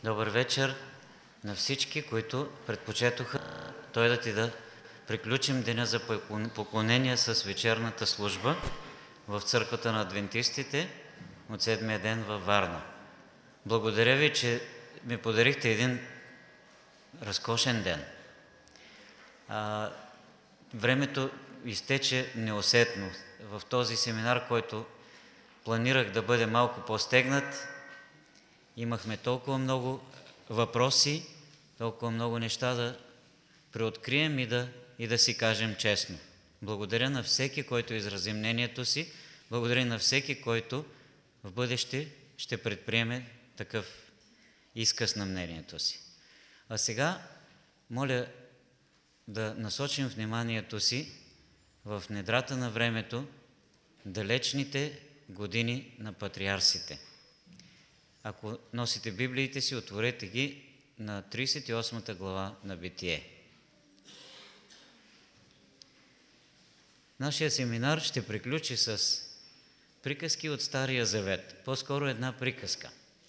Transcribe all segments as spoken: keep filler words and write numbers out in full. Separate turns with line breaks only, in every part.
Добър вечер на всички, които предпочетоха дойдат и да приключим деня за поклонение с вечерната служба в църквата на адвентистите от седмия ден във Варна. Благодаря ви, че ми подарихте един разкошен ден. А, времето изтече неусетно. В този семинар, който планирах да бъде малко по-стегнат, имахме толкова много въпроси, толкова много неща да преоткрием и да, и да си кажем честно. Благодаря на всеки, който изрази мнението си. Благодаря на всеки, който в бъдеще ще предприеме такъв изказ на мнението си. А сега моля да насочим вниманието си в недрата на времето, далечните години на патриарсите. Ако носите Библиите си, отворете ги на тридесет и осмата глава на Битие. Нашия семинар ще приключи с приказки от Стария Завет, по-скоро една приказка.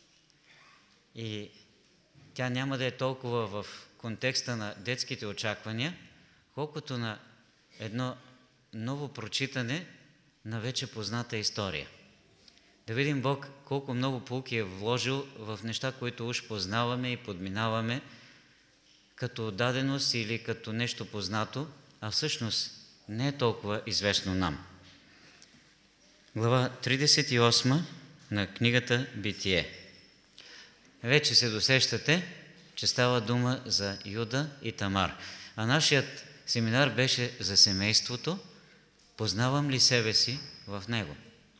И тя няма да е толкова в контекста на детските очаквания, колкото на едно ново прочитане на вече позната история. Да видим Бог колко много поуки е вложил в неща, които уж познаваме и подминаваме като даденост или като нещо познато, а всъщност не е толкова известно нам. Глава тридесет и осма на книгата Битие. Вече се досещате, че става дума за Юда и Тамар. А нашият семинар беше за семейството. Познавам ли себе си в него?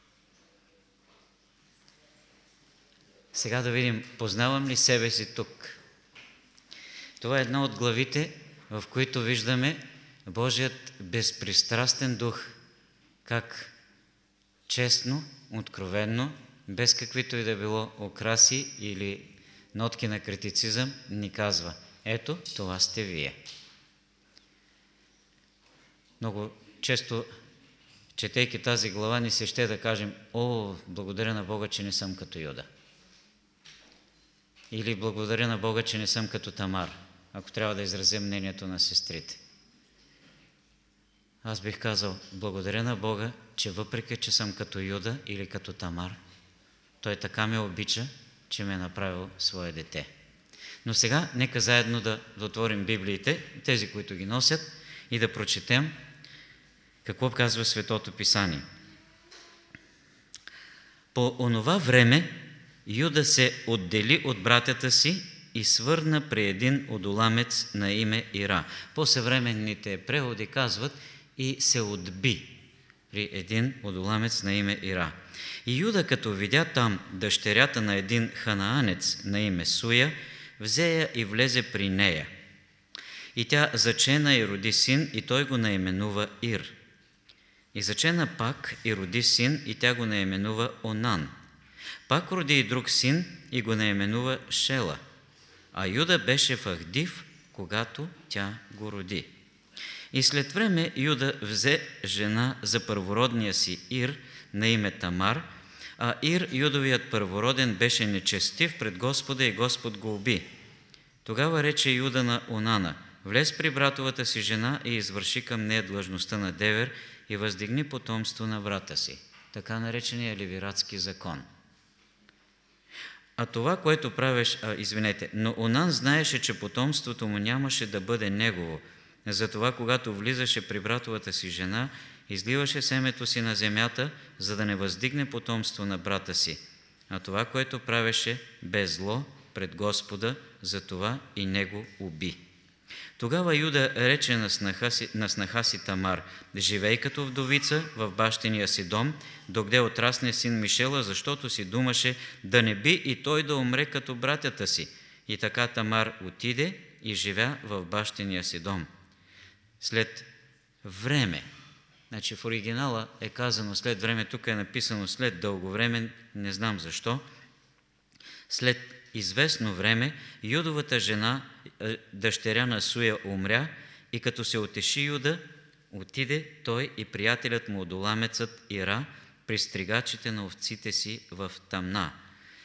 Сега да видим, познавам ли себе си тук? Това е една от главите, в които виждаме Божият безпристрастен дух, как честно, откровенно, без каквито и да било окраси или нотки на критицизъм, ни казва: ето, това сте вие. Много често, четейки тази глава, ни се ще да кажем: о, благодаря на Бога, че не съм като Юда. Или благодаря на Бога, че не съм като Тамар, ако трябва да изразя мнението на сестрите. Аз бих казал: благодаря на Бога, че въпреки, че съм като Юда или като Тамар, Той така ме обича, че ме е направил свое дете. Но сега нека заедно да, да отворим Библиите, тези, които ги носят, и да прочетем какво казва Светото Писание. По онова време Юда се отдели от братята си и свърна при един одоламец на име Ира. По-съвременните преводи казват: и се отби при един одоламец на име Ира. И Юда, като видя там дъщерята на един ханаанец на име Суя, взе я и влезе при нея. И тя зачена и роди син, и той го наименува Ир. И зачена пак и роди син, и тя го наименува Онан. Пак роди и друг син, и го наименува Шела. А Юда беше в Ахдив, когато тя го роди. И след време Юда взе жена за първородния си Ир на име Тамар, а Ир, Юдовият първороден, беше нечестив пред Господа и Господ го уби. Тогава рече Юда на Онана: влез при братовата си жена и извърши към нея длъжността на девер и въздигни потомство на брата си. Така наречения левиратски закон. А това, което правиш, а, извинете, но Онан знаеше, че потомството му нямаше да бъде негово. Затова, когато влизаше при братовата си жена, изливаше семето си на земята, за да не въздигне потомство на брата си. А това, което правеше, бе зло пред Господа, затова и него уби. Тогава Юда рече на снаха си, на снаха си Тамар: живей като вдовица в бащиния си дом, докъде отрасне син Мишела, защото си думаше да не би и той да умре като братята си. И така Тамар отиде и живя в бащиния си дом. След време, значи в оригинала е казано след време, тук е написано след дълго време, не знам защо. След известно време Юдовата жена, дъщеря на Суя, умря, и като се утеши Юда, отиде той и приятелят му одоламецът Ира при стригачите на овците си в Тамна.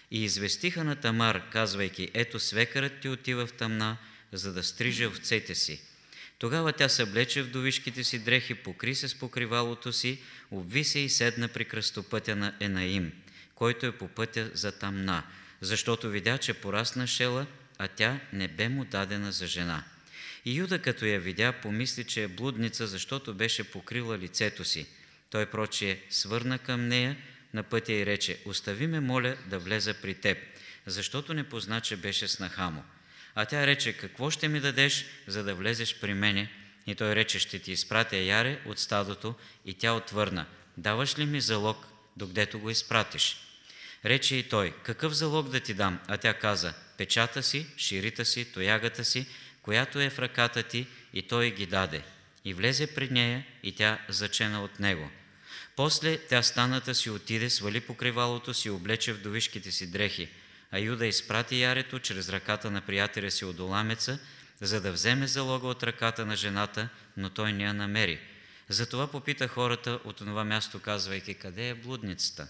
И известиха на Тамар, казвайки: ето свекърът ти отива в тъмна, за да стриже овцете си. Тогава тя съблече вдовишките си дрехи, покри се с покривалото си, обви се и седна при кръстопътя на Енаим, който е по пътя за Тамна, защото видя, че порасна шела, а тя не бе му дадена за жена. И Юда, като я видя, помисли, че е блудница, защото беше покрила лицето си. Той прочие свърна към нея на пътя и рече: остави ме, моля, да влеза при теб, защото не позна, че беше снаха му. А тя рече: какво ще ми дадеш, за да влезеш при мене? И той рече: ще ти изпратя яре от стадото. И тя отвърна: даваш ли ми залог, докъдето го изпратиш? Рече и той: какъв залог да ти дам? А тя каза: печата си, ширита си, тоягата си, която е в ръката ти. И той ги даде. И влезе при нея, и тя зачена от него. После тя станата си отиде, свали покривалото си, облече вдовишките си дрехи. А Юда изпрати ярето чрез ръката на приятеля си Одоламеца, за да вземе залога от ръката на жената, но той не я намери. Затова попита хората от това място, казвайки: къде е блудницата,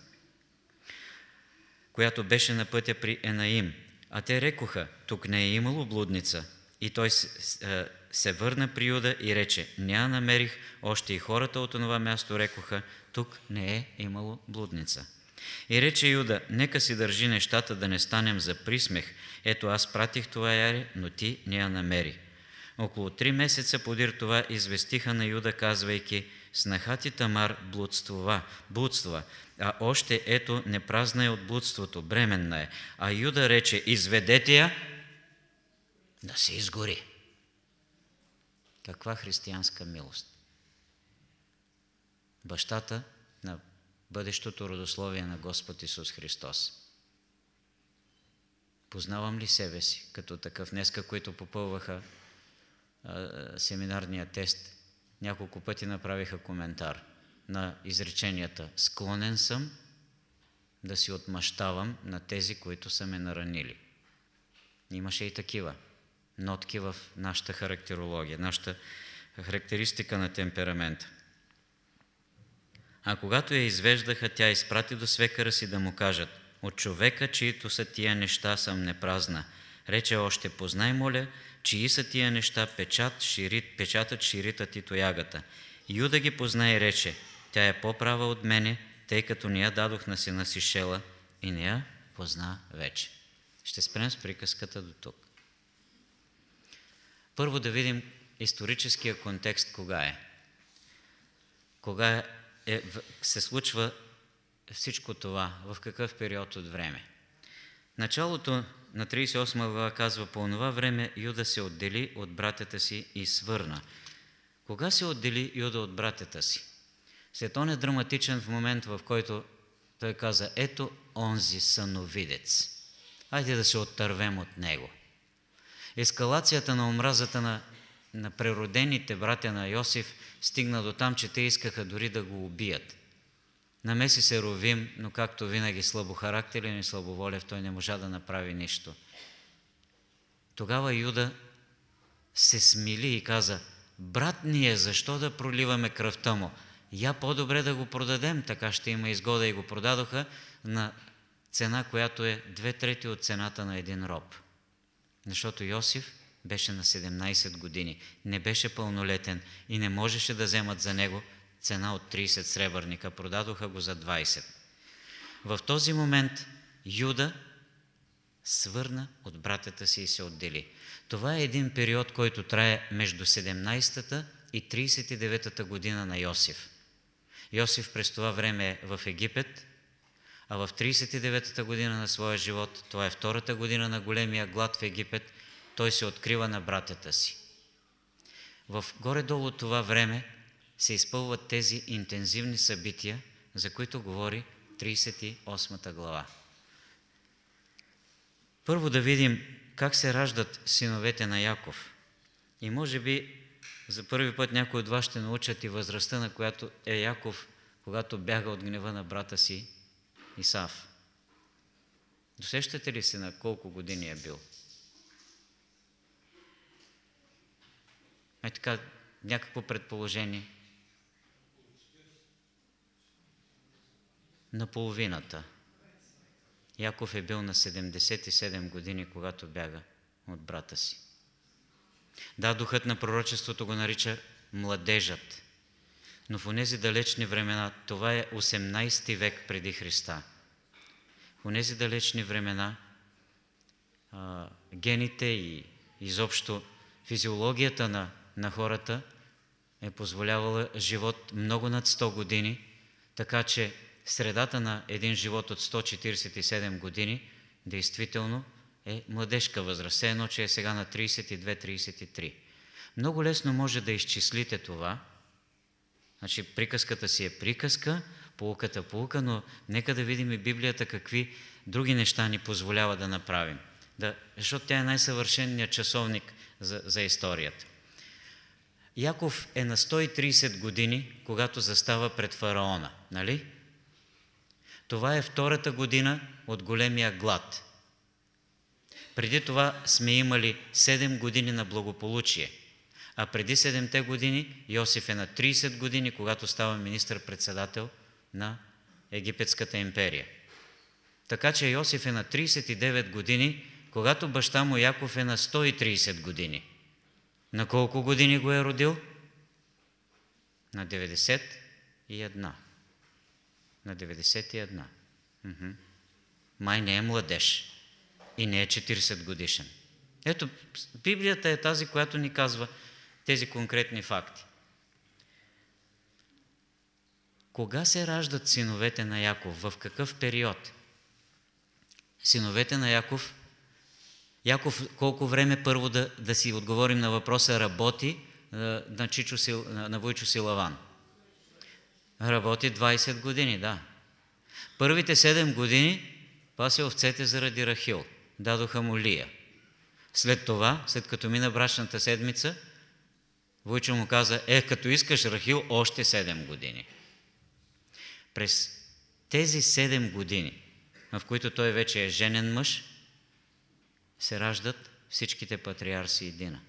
която беше на пътя при Енаим? А те рекоха: тук не е имало блудница. И той се, се върна при Юда и рече: не я намерих. Още и хората от това място рекоха: тук не е имало блудница. И рече Юда: нека си държи нещата, да не станем за присмех. Ето, аз пратих това яре, но ти не я намери. Около три месеца подир това известиха на Юда, казвайки: снаха ти Тамар блудствува, блудства, а още ето не празна е от блудството, бременна е. А Юда рече: изведете я да се изгори. Каква християнска милост! Бащата на бъдещото родословие на Господ Исус Христос. Познавам ли себе си като такъв? Днеска, които попълваха а, семинарния тест, няколко пъти направиха коментар на изреченията: склонен съм да си отмъщавам на тези, които са ме наранили. Имаше и такива нотки в нашата характерология, нашата характеристика на темперамента. А когато я извеждаха, тя изпрати до свекъра си да му кажат: от човека, чието са тия неща, съм непразна. Рече още: познай, моля, чии са тия неща, печат, ширит, печатът, ширитът и тоягата. Юда ги позна и рече: тя е по-права от мене, тъй като не я дадох на сина си Шела и не я позна вече. Ще спрем с приказката до тук. Първо да видим историческия контекст кога е. Кога е, се случва всичко това, в какъв период от време. Началото на тридесет и осма глава казва: по онова време Юда се отдели от братята си и свърна. Кога се отдели Юда от братята си? След он е драматичен в момент, в който той каза: ето онзи съновидец. Хайде да се оттървем от него. Ескалацията на омразата на, на преродените братя на Йосиф стигна до там, че те искаха дори да го убият. Намеси се Ровим, но както винаги слабохарактерен и слабоволев, той не можа да направи нищо. Тогава Юда се смили и каза: брат ни е, защо да проливаме кръвта му? Я по-добре да го продадем, така ще има изгода. И го продадоха на цена, която е две трети от цената на един роб. Защото Йосиф беше на седемнайсет години, не беше пълнолетен и не можеше да вземат за него цена от трийсет сребърника. Продадоха го за двайсет. В този момент Юда свърна от братята си и се отдели. Това е един период, който трае между седемнайсетата и трийсет и деветата година на Йосиф. Йосиф през това време е в Египет, а в трийсет и деветата година на своя живот, това е втората година на големия глад в Египет, той се открива на братята си. В горе-долу това време се изпълват тези интензивни събития, за които говори трийсет и осмата глава. Първо да видим как се раждат синовете на Яков. И може би за първи път някои от вас ще научат и възрастта, на която е Яков, когато бяга от гнева на брата си Исав. Досещате ли се на колко години е бил? Е така, някакво предположение. На половината. Яков е бил на седемдесет и седем години, когато бяга от брата си. Да, духът на пророчеството го нарича младежът, но в онези далечни времена, това е осемнайсети век преди Христа, в онези далечни времена а, гените и изобщо физиологията на, на хората е позволявала живот много над сто години, така че средата на един живот от сто четирийсет и седем години действително е младежка възраст, все едно, че е сега на трийсет и две - трийсет и три. Много лесно може да изчислите това. Значи приказката си е приказка, поуката поука, но нека да видим и Библията какви други неща ни позволява да направим. Да, защото тя е най-съвършенният часовник за, за историята. Яков е на сто и трийсет години, когато застава пред фараона, нали? Това е втората година от големия глад. Преди това сме имали седем години на благополучие, а преди седемте години Йосиф е на трийсет години, когато става министър-председател на Египетската империя. Така че Йосиф е на трийсет и девет години, когато баща му Яков е на сто и трийсет години. На колко години го е родил? На деветдесет и една. На деветдесет и една. Уху. Май не е младеж и не е четирийсет годишен. Ето, Библията е тази, която ни казва тези конкретни факти. Кога се раждат синовете на Яков? В какъв период? Синовете на Яков, Яков колко време, първо да, да си отговорим на въпроса, работи на, Чичо си, на Войчо Силаван? Работи двайсет години, да. Първите седем години паси овцете заради Рахил. Дадоха му Лия. След това, след като мина брачната седмица, Войчо му каза, е, като искаш Рахил, още седем години. През тези седем години, в които той вече е женен мъж, се раждат всичките патриарси и Дина.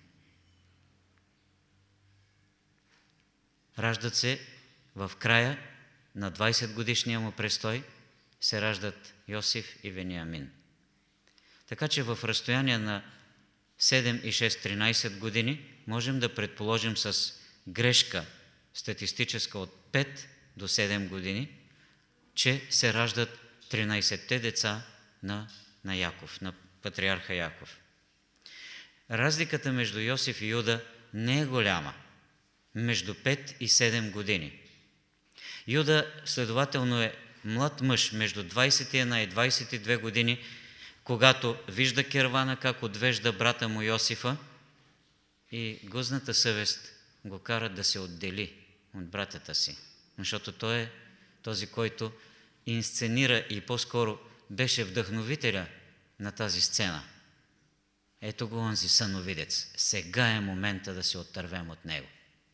Раждат се в края на двайсет годишния му престой, се раждат Йосиф и Вениамин. Така че в разстояние на седем и шест – тринайсет години можем да предположим с грешка статистическа от пет до седем години, че се раждат тринайсетте деца на, на Яков, на патриарха Яков. Разликата между Йосиф и Юда не е голяма, между пет и седем години. Юда, следователно, е млад мъж между двайсет и една и двайсет и две години, когато вижда кервана как отвежда брата му Йосифа и гузната съвест го кара да се отдели от братята си, защото той е този, който инсценира и по-скоро беше вдъхновителя на тази сцена. Ето го онзи съновидец. Сега е момента да се оттървем от него.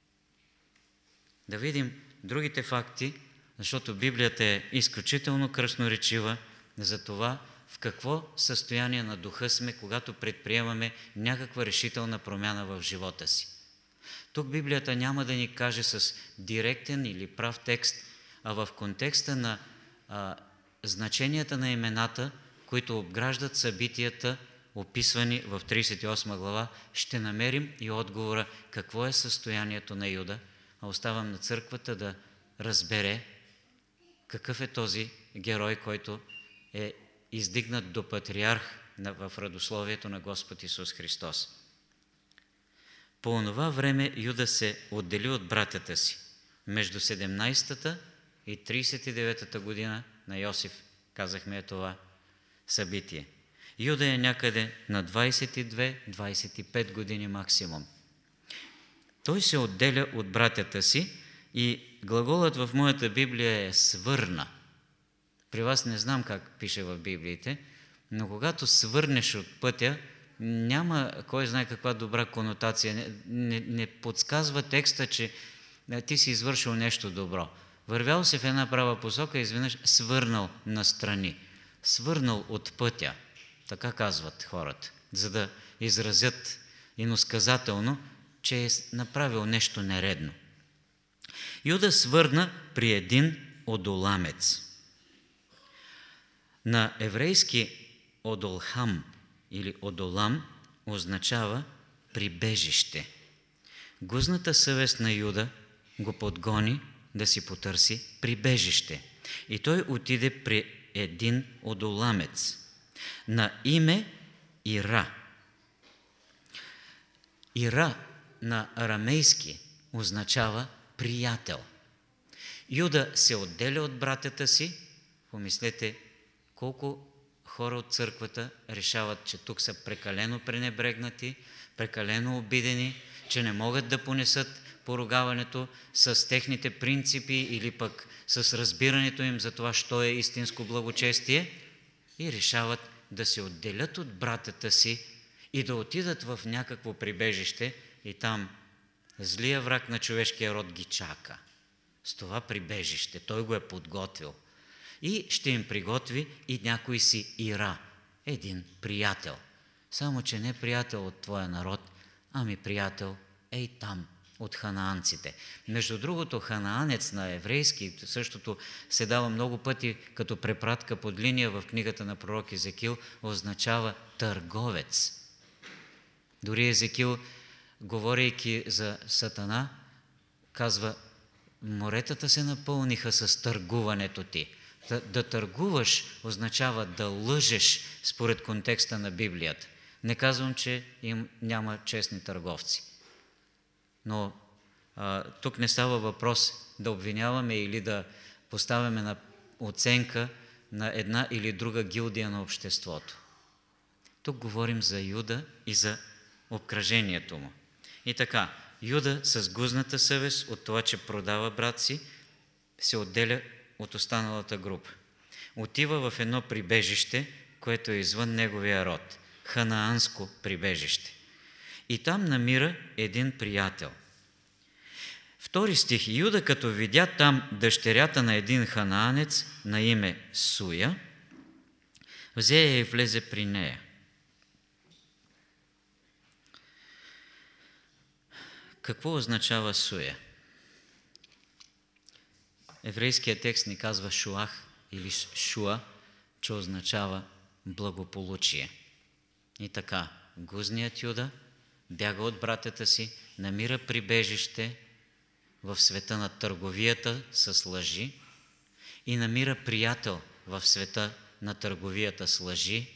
Да видим другите факти, защото Библията е изключително красноречива за това в какво състояние на духа сме, когато предприемаме някаква решителна промяна в живота си. Тук Библията няма да ни каже с директен или прав текст, а в контекста на а, значенията на имената, които обграждат събитията, описвани в трийсет и осма глава, ще намерим и отговора какво е състоянието на Юда, а оставам на църквата да разбере какъв е този герой, който е издигнат до патриарх в родословието на Господ Исус Христос. По онова време Юда се отдели от братята си. Между седемнайсетата и трийсет и деветата година на Йосиф, казахме е това събитие. Юда е някъде на двайсет и две - двайсет и пет години максимум. Той се отделя от братята си и глаголът в моята Библия е свърна. При вас не знам как пише в Библиите, но когато свърнеш от пътя, няма кой знае каква добра конотация. Не, не, не подсказва текста, че ти си извършил нещо добро. Вървял си в една права посока и изведнъж свърнал настрани. Свърнал от пътя. Така казват хората, за да изразят иносказателно, че е направил нещо нередно. Юда свърна при един одоламец. На еврейски Одолхам или Одолам означава прибежище. Гузната съвест на Юда го подгони да си потърси прибежище. И той отиде при един одоламец на име Ира. Ира на арамейски означава приятел. Юда се отделя от братята си. Помислете колко хора от църквата решават, че тук са прекалено пренебрегнати, прекалено обидени, че не могат да понесат поругаването с техните принципи или пък с разбирането им за това, що е истинско благочестие, и решават да се отделят от братята си и да отидат в някакво прибежище и там злия враг на човешкия род ги чака. С това прибежище той го е подготвил. И ще им приготви и някой си Ира, един приятел. Само че не приятел от твоя народ, ами приятел ей там, от ханаанците. Между другото, ханаанец на еврейски, същото се дава много пъти като препратка под линия в книгата на пророк Езекил, означава търговец. Дори Езекил, говорейки за Сатана, казва: моретата се напълниха с търгуването ти. Да, да търгуваш означава да лъжеш според контекста на Библията. Не казвам, че им няма честни търговци. Но а, тук не става въпрос да обвиняваме или да поставяме на оценка на една или друга гилдия на обществото. Тук говорим за Юда и за обкръжението му. И така, Юда с гузната съвест от това, че продава брат си, се отделя от останалата група. Отива в едно прибежище, което е извън неговия род. Ханаанско прибежище. И там намира един приятел. Втори стих. Юда, като видя там дъщерята на един ханаанец на име Суя, взе я и влезе при нея. Какво означава Суя? Еврейският текст ни казва Шуах или Шуа, че означава благополучие. И така, гузният Юда бяга от братята си, намира прибежище в света на търговията с лъжи и намира приятел в света на търговията с лъжи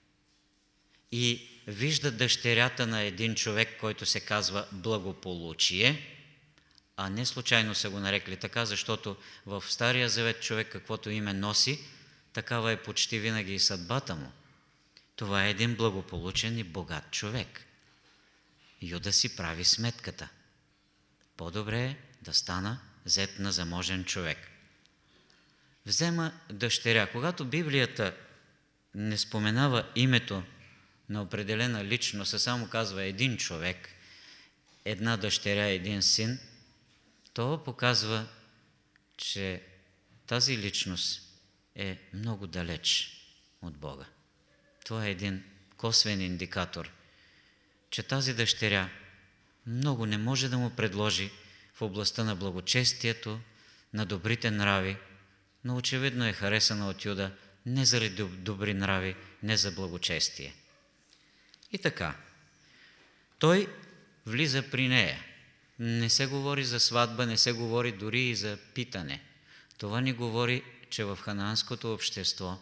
и вижда дъщерята на един човек, който се казва благополучие, а не случайно са го нарекли така, защото в Стария Завет човек каквото име носи, такава е почти винаги и съдбата му. Това е един благополучен и богат човек. Юда си прави сметката. По-добре е да стана зет на заможен човек. Взема дъщеря. Когато Библията не споменава името на определена личност, а само казва един човек, една дъщеря, един син, това показва, че тази личност е много далеч от Бога. Това е един косвен индикатор, че тази дъщеря много не може да му предложи в областта на благочестието, на добрите нрави, но очевидно е харесана от Юда не заради добри нрави, не за благочестие. И така, той влиза при нея. Не се говори за сватба, не се говори дори и за питане. Това ни говори, че в ханаанското общество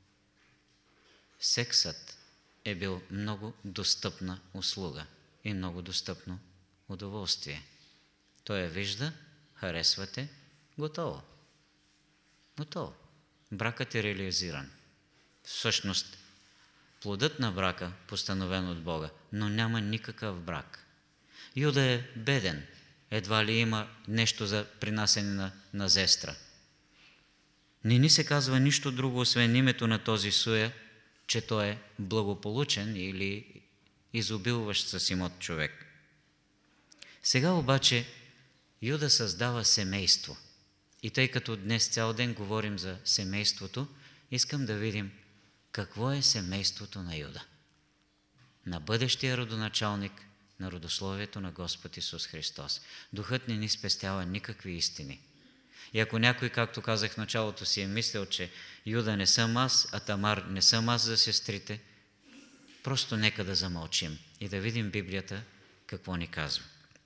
сексът е бил много достъпна услуга и много достъпно удоволствие. Той я вижда, харесвате, готово. Готово. Бракът е реализиран. Всъщност, плодът на брака, постановен от Бога, но няма никакъв брак. Юда е беден. Едва ли има нещо за принасене на, на зестра. Не ни се казва нищо друго, освен името на този Суя, че той е благополучен или изобилващ с имот човек. Сега обаче Юда създава семейство. И тъй като днес цял ден говорим за семейството, искам да видим какво е семейството на Юда. На бъдещия родоначалник на родословието на Господ Исус Христос. Духът не ни спестява никакви истини. И ако някой, както казах в началото, си е мислил, че Юда не съм аз, а Тамар не съм аз за сестрите, просто нека да замълчим и да видим Библията какво ни казва.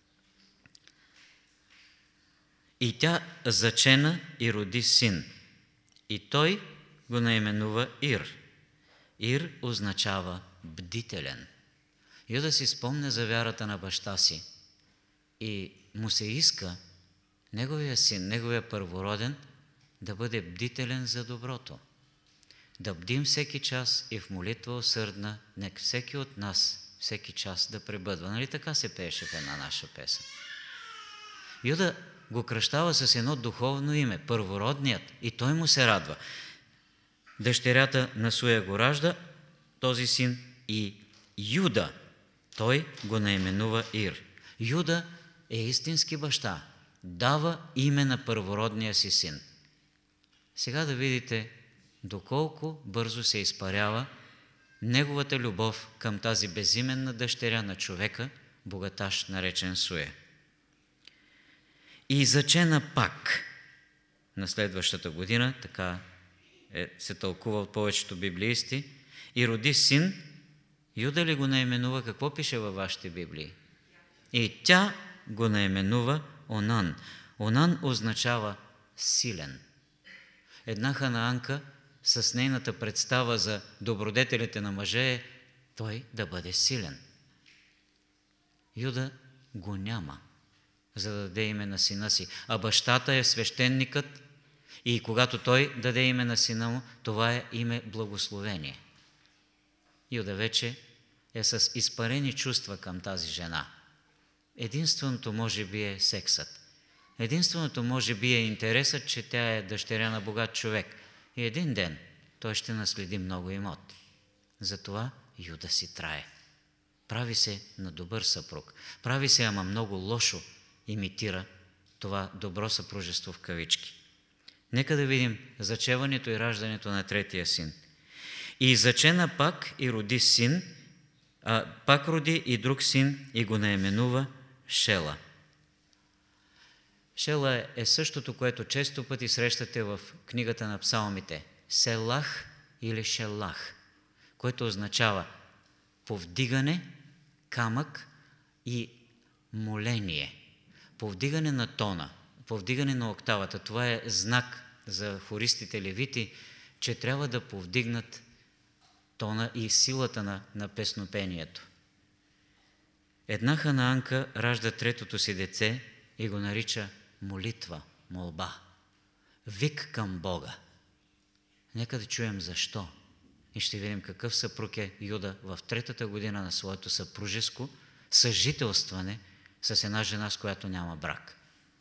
И тя зачена и роди син, и той го наименува Ир. Ир означава бдителен. Юда си спомня за вярата на баща си и му се иска неговия син, неговия първороден, да бъде бдителен за доброто. Да бдим всеки час и в молитва усърдна, нека всеки от нас всеки час да пребъдва. Нали така се пееше в една наша песен? Юда го кръщава с едно духовно име, първородният, и той му се радва. Дъщерята на Суя го ражда, този син, и Юда, той го наименува Ир. Юда е истински баща, дава име на първородния си син. Сега да видите доколко бързо се изпарява неговата любов към тази безименна дъщеря на човека, богаташ, наречен Суя. И зачена пак на следващата година, така е, се тълкува от повечето библеисти, и роди син. Юда ли го наименува? Какво пише във вашите библии? И тя го наименува Онан. Онан означава силен. Една ханаанка с нейната представа за добродетелите на мъжа е той да бъде силен. Юда го няма, за да даде име на сина си, а бащата е свещеникът и когато той даде име на сина му, това е име благословение. Юда вече е с изпарени чувства към тази жена. Единственото може би е сексът. Единственото може би е интересът, че тя е дъщеря на богат човек. И един ден той ще наследи много имоти. Затова Юда си трае. Прави се на добър съпруг. Прави се, ама много лошо имитира това добро съпружество в кавички. Нека да видим зачеването и раждането на третия син. И зачена пак и роди син, а, пак роди и друг син и го наименува Шела. Шела е същото, което често пъти срещате в книгата на псалмите. Селах или Шелах, което означава повдигане, камък и моление. Повдигане на тона, повдигане на октавата. Това е знак за хористите левити, че трябва да повдигнат тона и силата на, на песнопението. Една ханаанка ражда третото си деце и го нарича молитва, молба, вик към Бога. Нека да чуем защо. И ще видим какъв съпруг е Юда в третата година на своето съпружеско съжителстване с една жена, с която няма брак.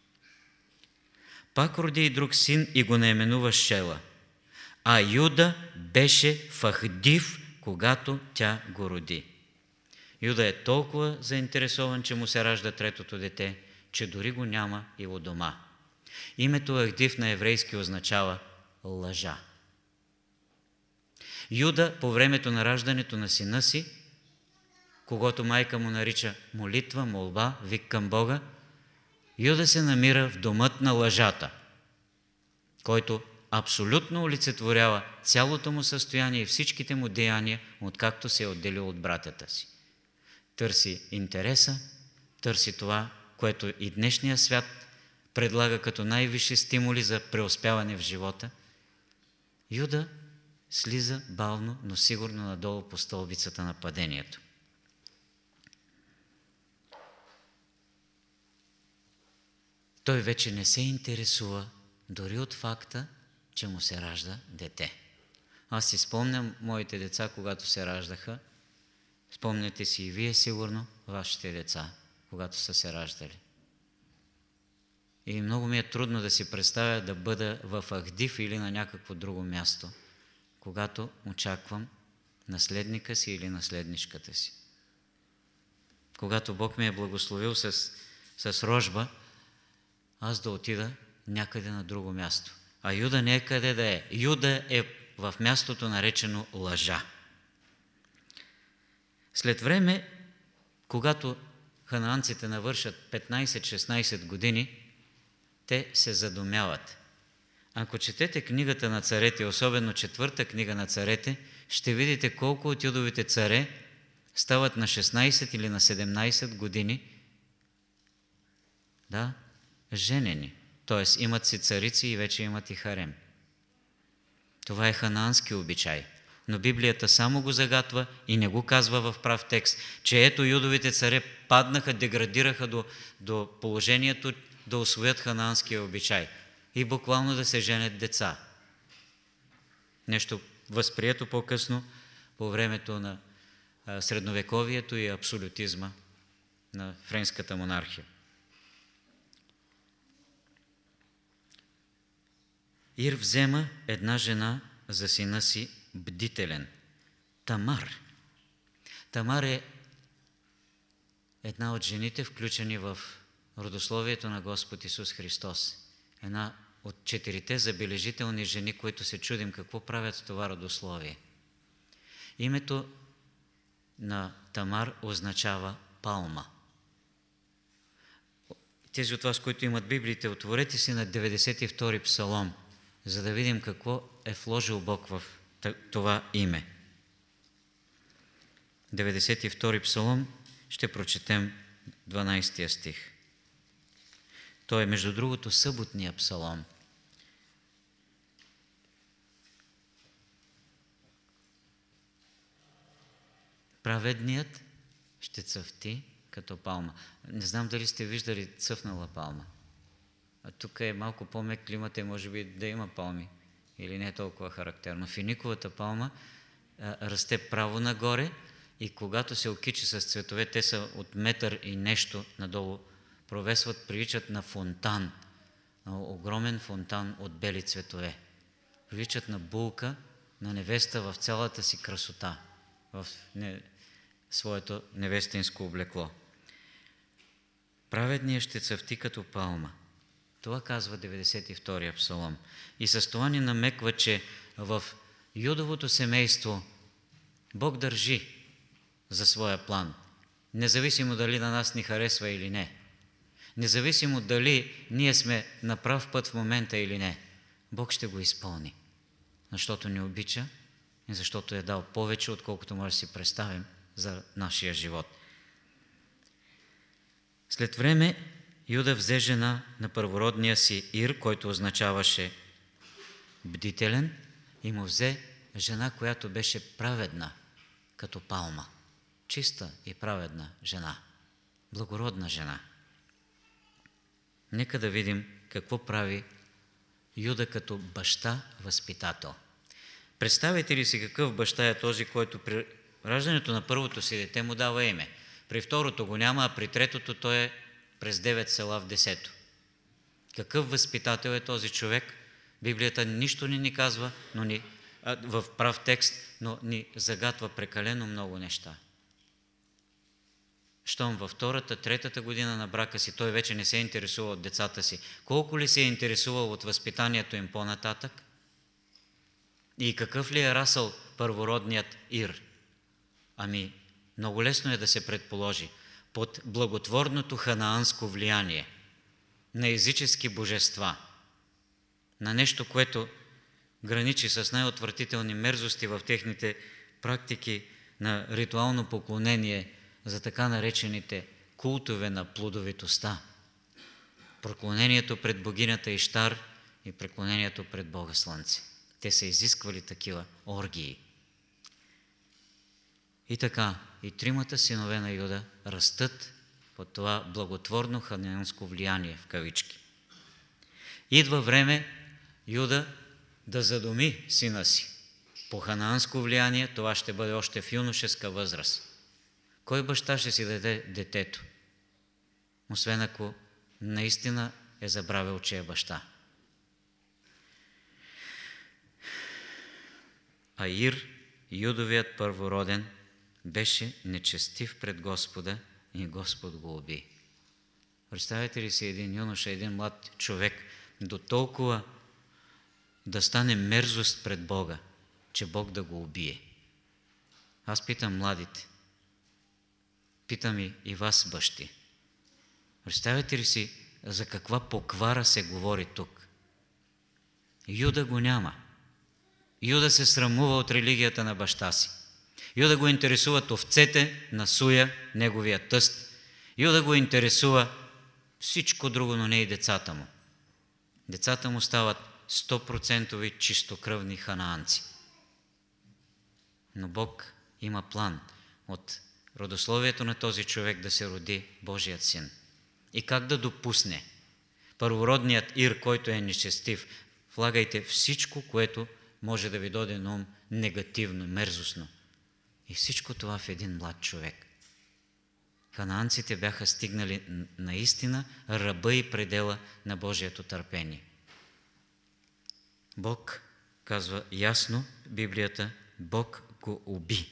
Пак роди и друг син и го наименува Шела. А Юда беше фахдив, когато тя го роди. Юда е толкова заинтересован, че му се ражда третото дете, че дори го няма и у дома. Името Ахдив на еврейски означава лъжа. Юда по времето на раждането на сина си, когато майка му нарича молитва, молба, вик към Бога, Юда се намира в домът на лъжата, който абсолютно олицетворява цялото му състояние и всичките му деяния, откакто се е отделил от братята си. Търси интереса, търси това, което и днешния свят предлага като най-висши стимули за преуспяване в живота. Юда слиза бавно, но сигурно надолу по стълбицата на падението. Той вече не се интересува дори от факта, че му се ражда дете. Аз си спомням моите деца, когато се раждаха. Спомняте си и вие сигурно вашите деца, когато са се раждали. И много ми е трудно да си представя да бъда в Ахдив или на някакво друго място, когато очаквам наследника си или наследничката си. Когато Бог ми е благословил с, с рожба, аз да отида някъде на друго място. А Юда не е къде да е. Юда е в мястото наречено лъжа. След време, когато ханаанците навършат петнайсет-шестнайсет години, те се задумяват. Ако четете книгата на царете, особено четвърта книга на царете, ще видите колко от Юдовите царе стават на шестнайсет или на седемнайсет години, да, женени. Т.е. имат си царици и вече имат и харем. Това е ханаански обичай. Но Библията само го загатва и не го казва в прав текст, че ето Юдовите царе паднаха, деградираха до, до положението да усвоят ханаанския обичай и буквално да се женят деца. Нещо възприето по-късно по времето на а, средновековието и абсолютизма на френската монархия. Ир взема една жена за сина си бдителен. Тамар. Тамар е една от жените, включени в родословието на Господ Исус Христос. Една от четирите забележителни жени, които се чудим какво правят в това родословие. Името на Тамар означава палма. Тези от вас, които имат Библиите, отворете си на деветдесет и втори псалом, за да видим какво е вложил Бог в това име. деветдесет и втори псалом, ще прочетем дванайсети стих. Той е, между другото, съботния псалом. Праведният ще цъфти като палма. Не знам дали сте виждали цъфнала палма. А тук е малко по-мек климат, е може би да има палми. Или не е толкова характерно. Финиковата палма а, расте право нагоре и когато се окичи с цветове, те са от метър и нещо надолу, провесват, приличат на фонтан, на огромен фонтан от бели цветове. Приличат на булка, на невеста в цялата си красота, в не, своето невестинско облекло. Праведният ще цъфти като палма. Това казва деветдесет и втория псалом. И с това ни намеква, че в Юдовото семейство Бог държи за своя план, независимо дали на нас ни харесва или не. Независимо дали ние сме на прав път в момента или не, Бог ще го изпълни, защото ни обича и защото е дал повече, отколкото може да си представим за нашия живот. След време Юда взе жена на първородния си Ир, който означаваше бдителен, и му взе жена, която беше праведна, като палма. Чиста и праведна жена, благородна жена. Нека да видим какво прави Юда като баща-възпитател. Представете ли си какъв баща е този, който при раждането на първото си дете му дава име? При второто го няма, а при третото той е през девет села в десето. Какъв възпитател е този човек? Библията нищо не ни казва, но ни, а, в прав текст, но ни загатва прекалено много неща. Щом във втората, третата година на брака си той вече не се интересува от децата си, колко ли се е интересувал от възпитанието им по-нататък? И какъв ли е расъл първородният Ир? Ами, много лесно е да се предположи. Под благотворното ханаанско влияние на езически божества, на нещо, което граничи с най-отвратителни мерзости в техните практики на ритуално поклонение за така наречените култове на плодовитостта. Преклонението пред богинята Иштар и преклонението пред Бога Слънце. Те са изисквали такива оргии. И така, и тримата синове на Юда растат под това благотворно ханаанско влияние, в кавички. Идва време Юда да задуми сина си. По ханаанско влияние това ще бъде още в юношеска възраст. Кой баща ще си даде детето? Освен ако наистина е забравил, че е баща. А Ир, Юдовият първороден, беше нечестив пред Господа и Господ го уби. Представете ли си един юноша, един млад човек до толкова да стане мерзост пред Бога, че Бог да го убие? Аз питам младите, питам и, и вас, бащи. Представете ли си за каква поквара се говори тук. Юда го няма. Юда се срамува от религията на баща си. Юда го интересуват овцете на Суя, неговия тъст. Юда го интересува всичко друго, но не и децата му. Децата му стават сто процента чистокръвни ханаанци. Но Бог има план от родословието на този човек да се роди Божият син. И как да допусне първородният Ир, който е нечестив, влагайте всичко, което може да ви дойде на ум негативно, мерзостно. И всичко това в един млад човек. Ханаанците бяха стигнали наистина ръба и предела на Божието търпение. Бог, казва ясно Библията, Бог го уби.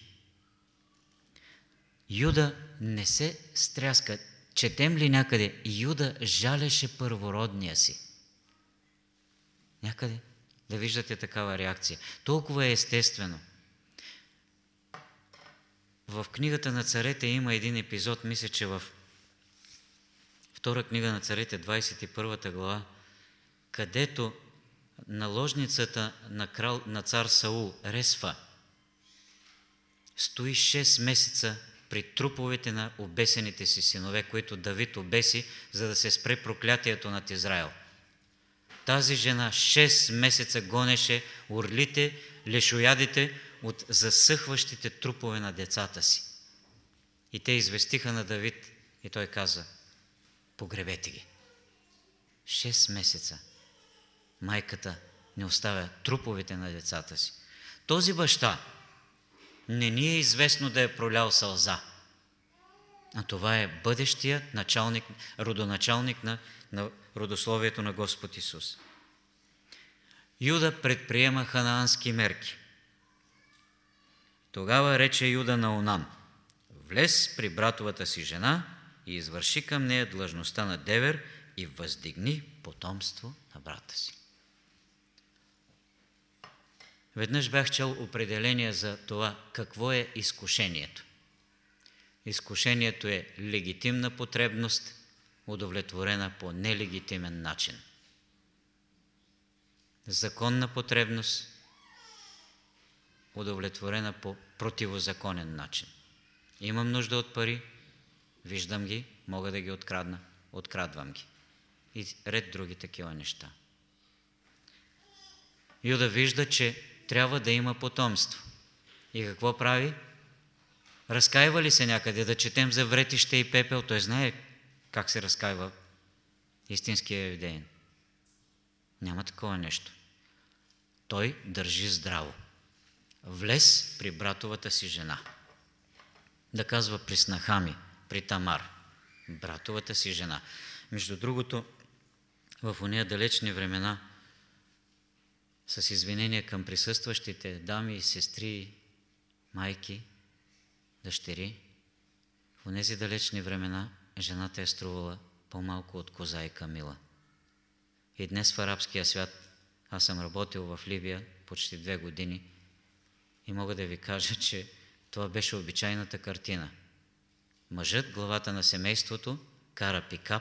Юда не се стряска. Четем ли някъде? Юда жалеше първородния си. Някъде да виждате такава реакция. Толкова е естествено. В книгата на царете има един епизод, мисля, че в втора книга на царете, двадесет и първа глава, където наложницата на, крал, на цар Саул, Ресфа, стои шест месеца при труповете на обесените си синове, които Давид обеси, за да се спре проклятието над Израел. Тази жена шест месеца гонеше орлите, лешоядите от засъхващите трупове на децата си. И те известиха на Давид и той каза: погребете ги. Шест месеца майката не оставя труповете на децата си. Този баща не ни е известно да е пролял сълза, а това е бъдещият началник, родоначалник на, на родословието на Господ Исус. Юда предприема ханаански мерки. Тогава рече Юда на Онан: влез при братовата си жена и извърши към нея длъжността на девер и въздигни потомство на брата си. Веднъж бях чел определение за това какво е изкушението. Изкушението е легитимна потребност, удовлетворена по нелегитимен начин. Законна потребност, удовлетворена по противозаконен начин. Имам нужда от пари, виждам ги, мога да ги открадна, открадвам ги. И ред други такива неща. Юда вижда, че трябва да има потомство. И какво прави? Разкаива ли се някъде? Да четем за вретище и пепел? Той знае как се разкаива истинския евдеин. Няма такова нещо. Той държи здраво. Влез при братовата си жена. Да казва при снаха ми, при Тамар. Братовата си жена. Между другото, в ония далечни времена, с извинение към присъстващите дами и сестри, майки, дъщери, в онези далечни времена жената е струвала по-малко от коза и камила. И днес в арабския свят, аз съм работил в Либия почти две години и мога да ви кажа, че това беше обичайната картина. Мъжът, главата на семейството, кара пикап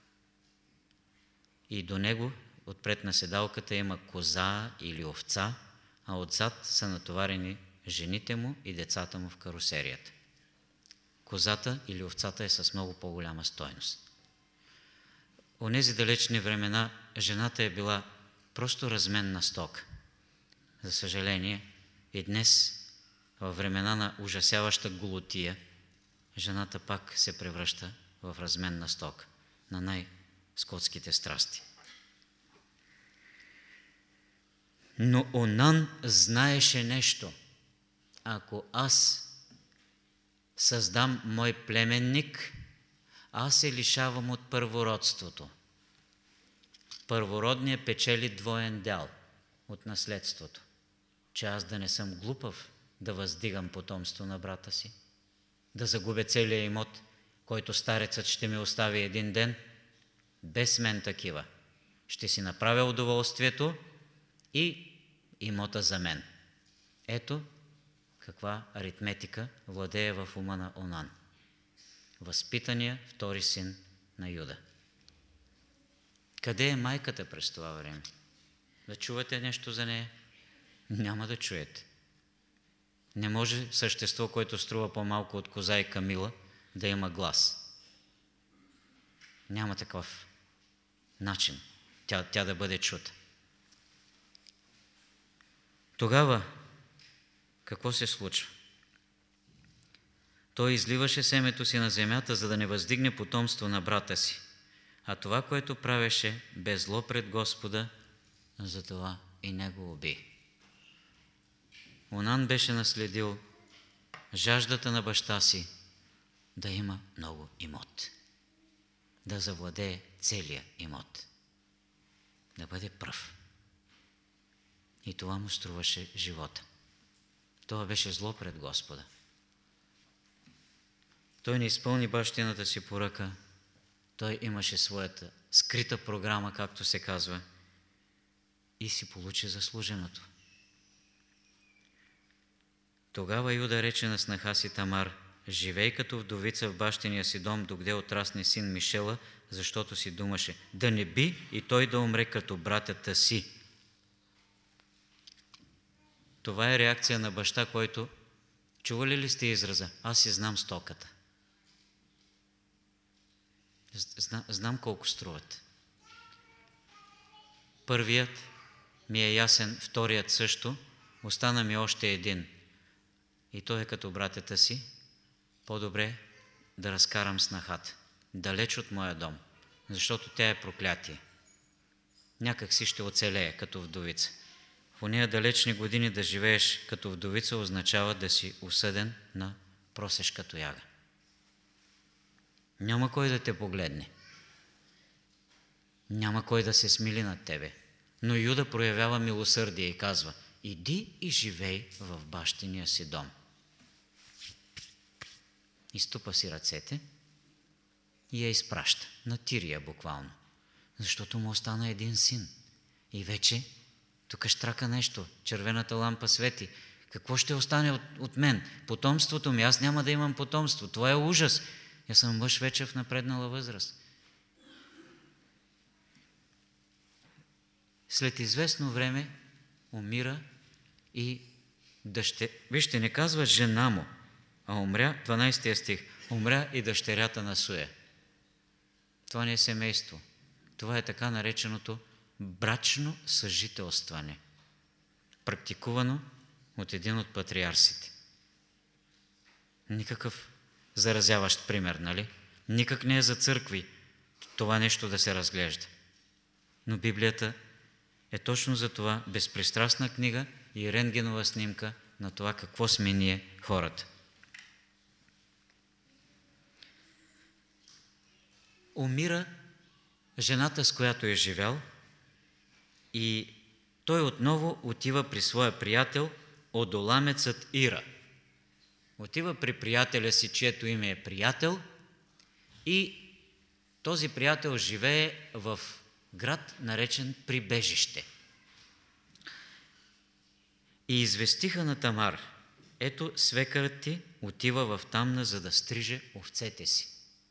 и до него отпред на седалката има коза или овца, а отзад са натоварени жените му и децата му в карусерията. Козата или овцата е с много по-голяма стойност. В онези далечни времена жената е била просто разменна стока. За съжаление, и днес, във времена на ужасяваща голотия, жената пак се превръща в разменна стока на най-скотските страсти. Но Онан знаеше нещо. Ако аз създам мой племенник, аз се лишавам от първородството. Първородният печели двоен дял от наследството. Че аз да не съм глупав да въздигам потомство на брата си, да загубя целия имот, който старецът ще ми остави един ден, без мен такива. Ще си направя удоволствието и имота за мен. Ето каква аритметика владее в ума на Онан. Възпитания втори син на Юда. Къде е майката през това време? Да чувате нещо за нея? Няма да чуете. Не може същество, което струва по-малко от коза и камила, да има глас. Няма такъв начин тя, тя да бъде чута. Тогава какво се случва? Той изливаше семето си на земята, за да не въздигне потомство на брата си. А това, което правеше, бе зло пред Господа, затова и него уби. Онан беше наследил жаждата на баща си да има много имот, да завладее целия имот, да бъде пръв. И това му струваше живота. Това беше зло пред Господа. Той не изпълни бащината си поръка. Той имаше своята скрита програма, както се казва, и си получи заслуженото. Тогава Юда рече на снаха си Тамар: живей като вдовица в бащиния си дом, докъде отрасне син Мишела, защото си думаше: да не би и той да умре като братята си. Това е реакция на баща, който... Чували ли сте израза: аз си знам стоката? Знам, знам колко струват. Първият ми е ясен, вторият също, остана ми още един. И той е като братята си. По-добре да разкарам снахата, далеч от моя дом, защото тя е проклятие. Някак си ще оцелее като вдовица. В ония далечни години да живееш като вдовица означава да си осъден на просешка тояга. Няма кой да те погледне. Няма кой да се смили над тебе. Но Юда проявява милосърдие и казва: иди и живей в бащиния си дом. Изтупа си ръцете и я изпраща на Тирия буквално, защото му остана един син. И вече тук щрака нещо, червената лампа свети. Какво ще остане от, от мен? Потомството ми, аз няма да имам потомство. Това е ужас. Аз съм мъж вече в напреднала възраст. След известно време умира и дъще... Вижте, не казва жена му, а умря, дванайсети стих, умря и дъщерята на Суя. Това не е семейство. Това е така нареченото брачно съжителстване, практикувано от един от патриарсите. Никакъв заразяващ пример, нали? Никак не е за църкви това нещо да се разглежда. Но Библията е точно за това безпристрастна книга и рентгенова снимка на това какво сме ние хората. Умира жената, с която е живял, и той отново отива при своя приятел, одоламецът Ира. Отива при приятеля си, чието име е приятел, и този приятел живее в град, наречен Прибежище. И известиха на Тамар: ето, свекърът ти отива в Тамна, за да стриже овцете си.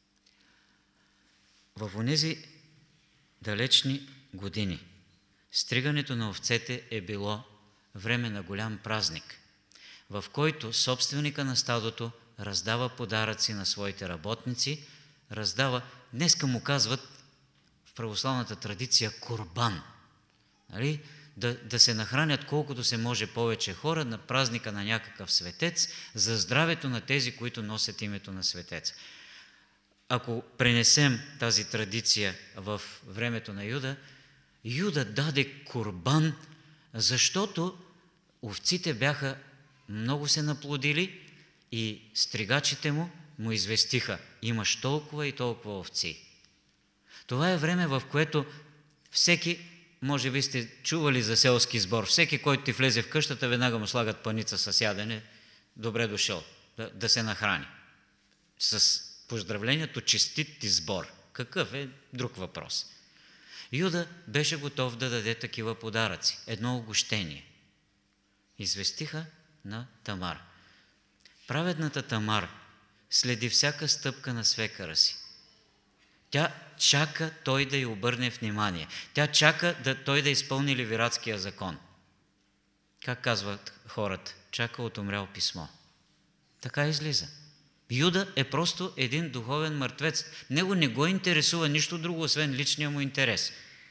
В онези далечни години стригането на овцете е било време на голям празник, в който собственика на стадото раздава подаръци на своите работници, раздава, днеска му казват в православната традиция, курбан. Нали? Да, да се нахранят колкото се може повече хора на празника на някакъв светец, за здравето на тези, които носят името на светец. Ако пренесем тази традиция в времето на Юда, Юда даде курбан, защото овците бяха много се наплодили и стригачите му му известиха: имаш толкова и толкова овци. Това е време, в което всеки, може би сте чували за селски сбор, всеки, който ти влезе в къщата, веднага му слагат паница с ядене, добре дошъл, да, да се нахрани. С поздравлението: честит ти сбор. Какъв е друг въпрос. Юда беше готов да даде такива подаръци. Едно угощение. Известиха на Тамар. Праведната Тамар следи всяка стъпка на свекъра си. Тя чака той да й обърне внимание. Тя чака да, той да изпълни левиратския закон. Как казват хората? Чака от умрял писмо. Така излиза. Юда е просто един духовен мъртвец. Него не го интересува нищо друго, освен личния му интерес.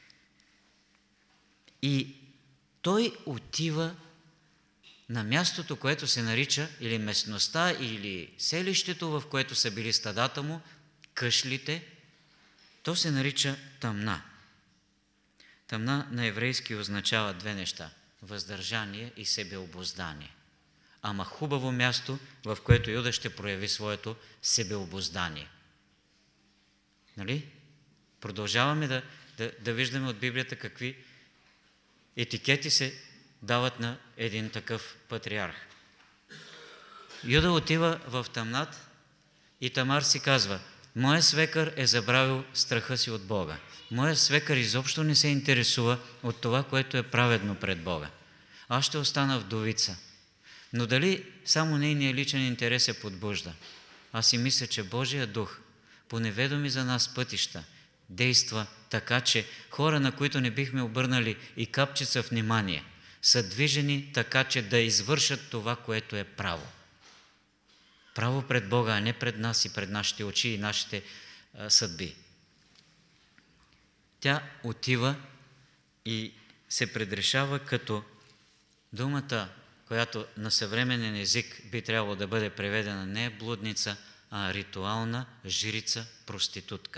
И той отива на мястото, което се нарича, или местността, или селището, в което са били стадата му, къшлите, то се нарича Тамна. Тамна на еврейски означава две неща – въздържание и себеобуздание. Ама хубаво място, в което Юда ще прояви своето себеобуздание. Нали? Продължаваме да, да, да виждаме от Библията какви етикети се дават на един такъв патриарх. Юда отива в Тамнат и Тамар си казва: моя свекър е забравил страха си от Бога. Моя свекър изобщо не се интересува от това, което е праведно пред Бога. Аз ще остана вдовица. Но дали само нейният личен интерес се подбужда? Аз си мисля, че Божия дух по неведоми за нас пътища действа така, че хора, на които не бихме обърнали и капчица внимание, са движени така, че да извършат това, което е право. Право пред Бога, а не пред нас и пред нашите очи и нашите а, съдби. Тя отива и се предрешава като думата, която на съвременен език би трябвало да бъде преведена не блудница, а ритуална жрица, проститутка.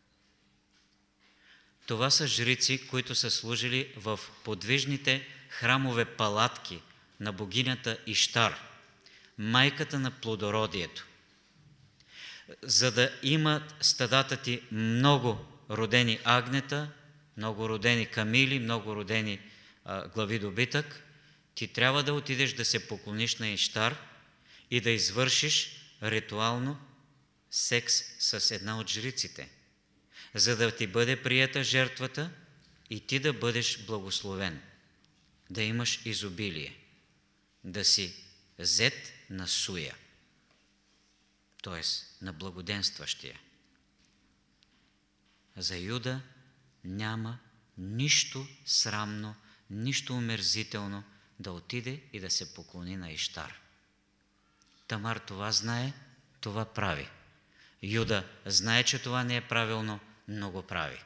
Това са жрици, които са служили в подвижните храмове палатки на богинята Иштар, майката на плодородието. За да имат стадата ти много родени агнета, много родени камили, много родени а, глави добитък, ти трябва да отидеш да се поклониш на Иштар и да извършиш ритуално секс с една от жриците, за да ти бъде приета жертвата и ти да бъдеш благословен, да имаш изобилие, да си зет на суя, т.е. на благоденстващия. За Юда няма нищо срамно, нищо омерзително да отиде и да се поклони на Иштар. Тамар това знае, това прави. Юда знае, че това не е правилно, но го прави.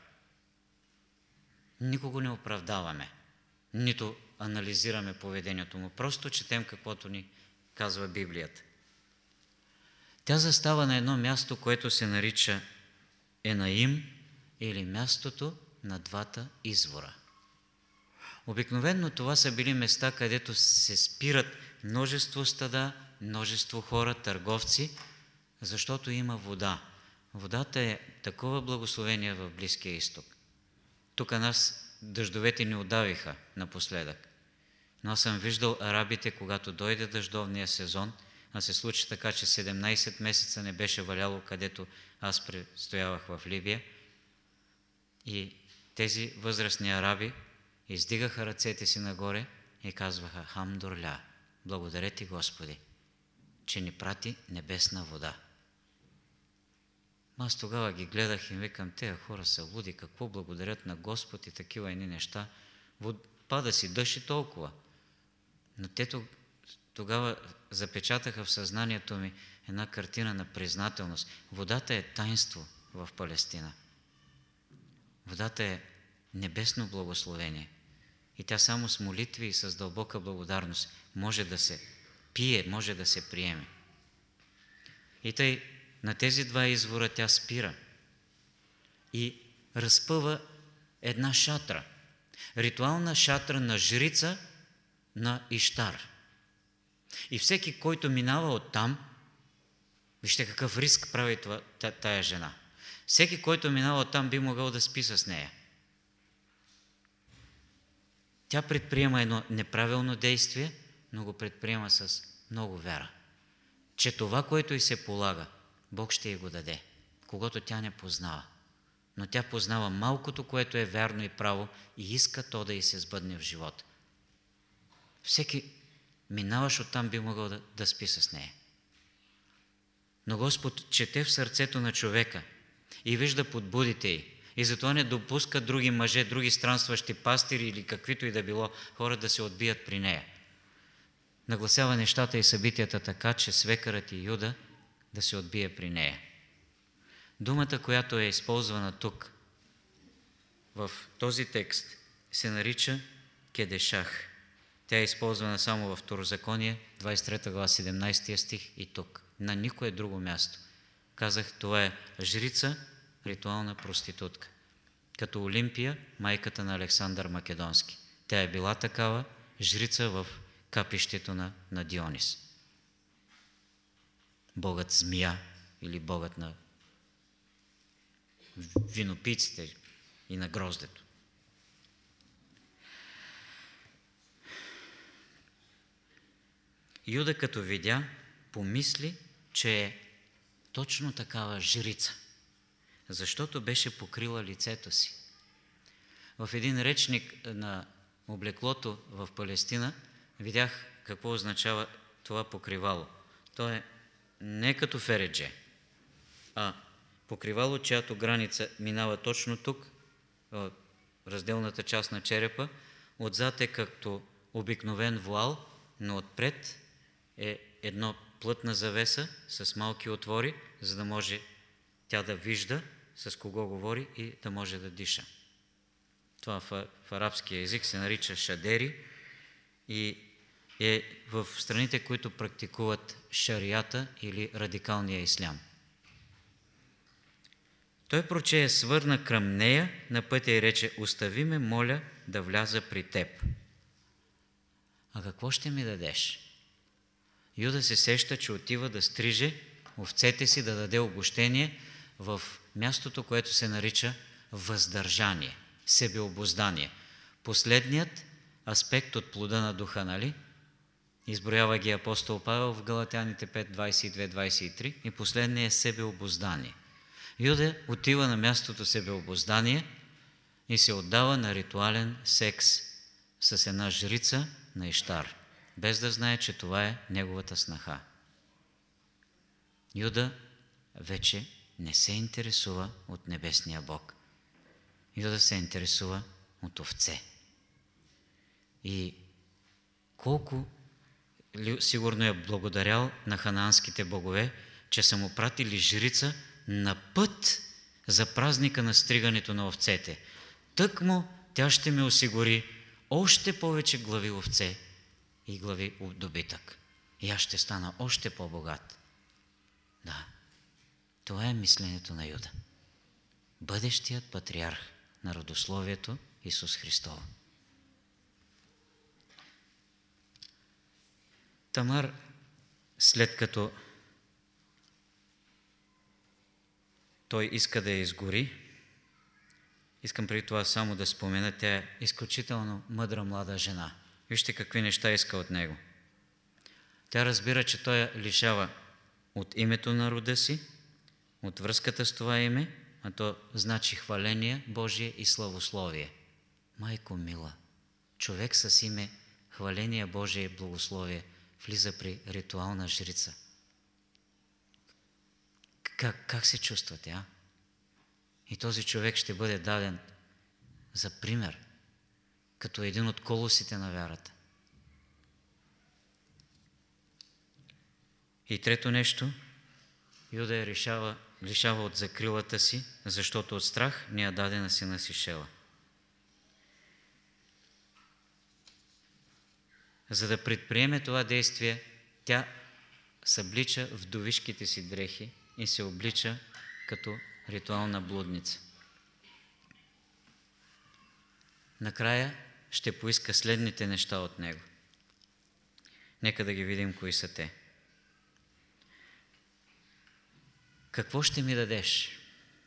Никого не оправдаваме, нито анализираме поведението му, просто четем каквото ни казва Библията. Тя застава на едно място, което се нарича Енаим, или мястото на двата извора. Обикновено това са били места, където се спират множество стада, множество хора, търговци, защото има вода. Водата е такова благословение в Близкия изток. Тук нас дъждовете ни удавиха напоследък. Но аз съм виждал арабите, когато дойде дъждовния сезон, а се случи така, че седемнайсет месеца не беше валяло, където аз престоявах в Либия. И тези възрастни араби издигаха ръцете си нагоре и казваха: Хамдурля, благодаря ти, Господи, че ни прати небесна вода. Аз тогава ги гледах и викам: тези хора са луди, какво благодарят на Господ и такива едни неща. Пада си дъжд и толкова. Но те тогава запечатаха в съзнанието ми една картина на признателност. Водата е таинство в Палестина. Водата е небесно благословение. И тя само с молитви и с дълбока благодарност може да се пие, може да се приеме. И тъй на тези два извора тя спира и разпъва една шатра. Ритуална шатра на жрица на Иштар. И всеки, който минава оттам, вижте какъв риск прави това, тая жена. Всеки, който минава оттам, би могъл да спи с нея. Тя предприема едно неправилно действие, но го предприема с много вяра, че това, което й се полага, Бог ще й го даде, когато тя не познава. Но тя познава малкото, което е вярно и право и иска то да й се сбъдне в живота. Всеки минаваш оттам би могъл да, да спи с нея. Но Господ чете в сърцето на човека и вижда подбудите й. И затова не допуска други мъже, други странстващи пастири или каквито и да било хора да се отбият при нея. Нагласява нещата и събитията така, че свекърът и Юда да се отбие при нея. Думата, която е използвана тук, в този текст, се нарича кедешах. Тя е използвана само във Второзаконие, двадесет и трета глава, седемнадесети стих и тук. На никое друго място. Казах, това е жрица, ритуална проститутка. Като Олимпия, майката на Александър Македонски. Тя е била такава жрица в капището на, на Дионис. Богът змия или богът на винопийците и на гроздето. Юда, като видя, помисли, че е точно такава жрица, защото беше покрила лицето си. В един речник на облеклото в Палестина видях какво означава това покривало. То е не като фередже, а покривало, чиято граница минава точно тук, в разделната част на черепа. Отзад е като обикновен вуал, но отпред е едно плътна завеса с малки отвори, за да може тя да вижда с кого говори и да може да диша. Това в, в арабския език се нарича шадери и е в страните, които практикуват шарията или радикалния ислям. Той прочее, свърна към нея на пътя и рече: остави ме, моля, да вляза при теб. А какво ще ми дадеш? Юда се сеща, че отива да стриже овцете си, да даде огощение в мястото, което се нарича въздържание, себеобуздание. Последният аспект от плода на духа, нали? Изброява ги апостол Павел в Галатяните пет, двадесет и две, двадесет и три и последният е себеобуздание. Юда отива на мястото себеобуздание и се отдава на ритуален секс с една жрица на Иштар, без да знае, че това е неговата снаха. Юда вече не се интересува от небесния Бог. Юда се интересува от овце. И колко сигурно е благодарял на ханаанските богове, че са му пратили жрица на път за празника на стригането на овцете. Тъкмо тя ще ми осигури още повече глави овце и глави добитък. И аз ще стана още по-богат. Да, това е мисленето на Юда. Бъдещият патриарх на родословието Исус Христов. Тамар, след като той иска да я изгори, искам преди това само да спомена, тя е изключително мъдра млада жена. Вижте какви неща иска от него. Тя разбира, че той я лишава от името на рода си, от връзката с това име, а то значи хваление Божие и славословие. Майко мила, човек с име хваление Божие и благословие влиза при ритуална жрица. Как, как се чувствате, а? И този човек ще бъде даден за пример, като един от колосите на вярата. И трето нещо, Юда я решава, лишава от закрилата си, защото от страх не я даде на сина си Шела. За да предприеме това действие, тя съблича вдовишките си дрехи и се облича като ритуална блудница. Накрая ще поиска следните неща от него. Нека да ги видим кои са те. Какво ще ми дадеш?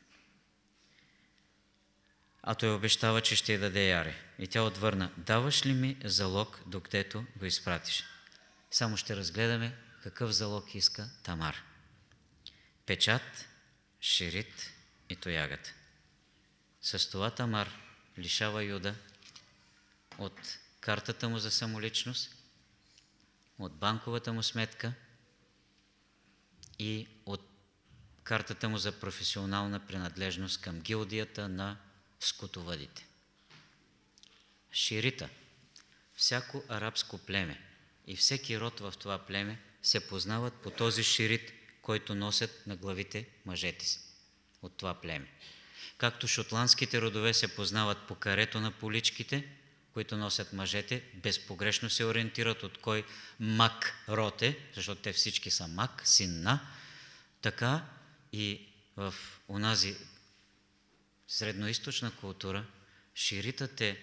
А той обещава, че ще й даде яре. И тя отвърна: даваш ли ми залог, докъдето го изпратиш? Само ще разгледаме какъв залог иска Тамар. Печат, шерит и тоягата. С това Тамар лишава Юда от картата му за самоличност, от банковата му сметка и от картата му за професионална принадлежност към гилдията на скотовъдите. Ширита. Всяко арабско племе и всеки род в това племе се познават по този ширит, който носят на главите мъжете си от това племе. Както шотландските родове се познават по карето на поличките, които носят мъжете, безпогрешно се ориентират от кой мак род е, защото те всички са мак, син на, така и в онази средноизточна култура ширитът е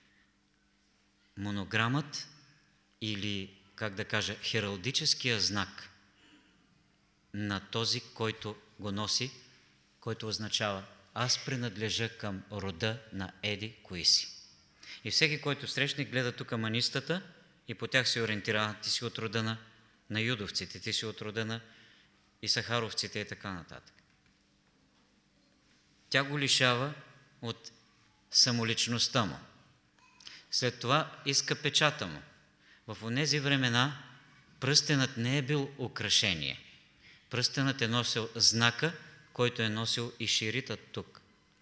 монограмът или, как да кажа, хералдическия знак на този, който го носи, който означава: аз принадлежа към рода на еди кои си. И всеки, който срещне, гледа тук манистата и по тях се ориентира: ти си от рода на, на юдовците, ти си от рода на исахаровците и така нататък. Тя го лишава от самоличността му. След това иска печата му. В онези времена пръстенът не е бил украшение. Пръстенът е носил знака, който е носил и ширитът тук.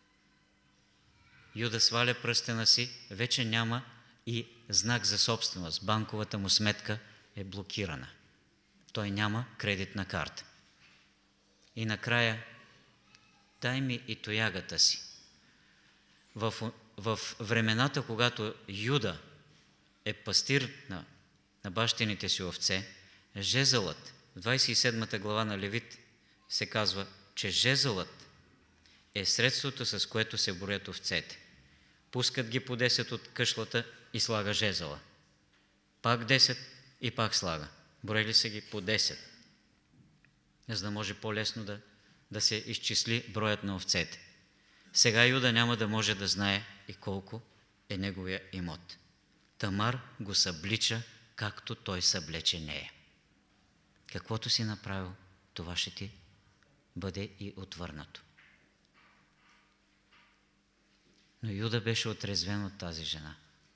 Юда сваля пръстена си, вече няма и знак за собственост. Банковата му сметка е блокирана. Той няма кредитна карта. И накрая: дай ми и тоягата си. В, в времената, когато Юда е пастир на, на бащините си овце, жезълът, в двадесет и седмата глава на Левит се казва, че жезълът е средството, с което се броят овцете. Пускат ги по десет от къшлата и слага жезъла. Пак десет и пак слага. Броили са ги по десет, за да може по-лесно да, да се изчисли броят на овцете. Сега Юда няма да може да знае и колко е неговия имот. Тамар го съблича, както той съблече нея. Каквото си направил, това ще ти бъде и отвърнато. Но Юда беше отрезвен от тази жена.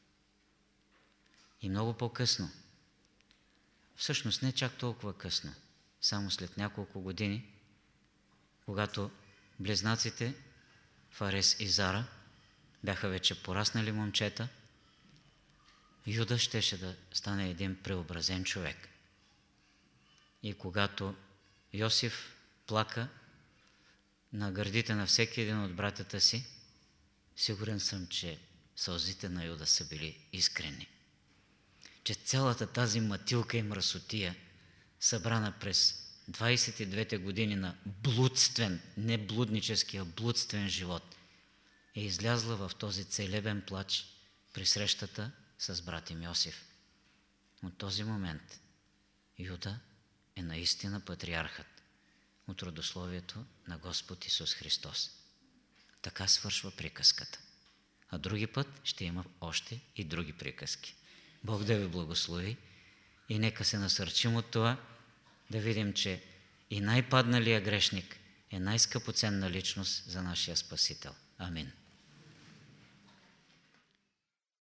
И много по-късно, всъщност не чак толкова късно, само след няколко години, когато близнаците Фарес и Зара бяха вече пораснали момчета, Юда щеше да стане един преобразен човек. И когато Йосиф плака на гърдите на всеки един от братята си, сигурен съм, че сълзите на Юда са били искрени. Че цялата тази матилка и мръсотия, събрана през двадесет и двете години на блудствен, не блудническия, блудствен живот, е излязла в този целебен плач при срещата с брат им Йосиф. От този момент Юда е наистина патриархът от родословието на Господ Исус Христос. Така свършва приказката. А други път ще има още и други приказки. Бог да ви благослови и нека се насърчим от това, да видим, че и най-падналия грешник е най-скъпоценна личност за нашия Спасител. Амин.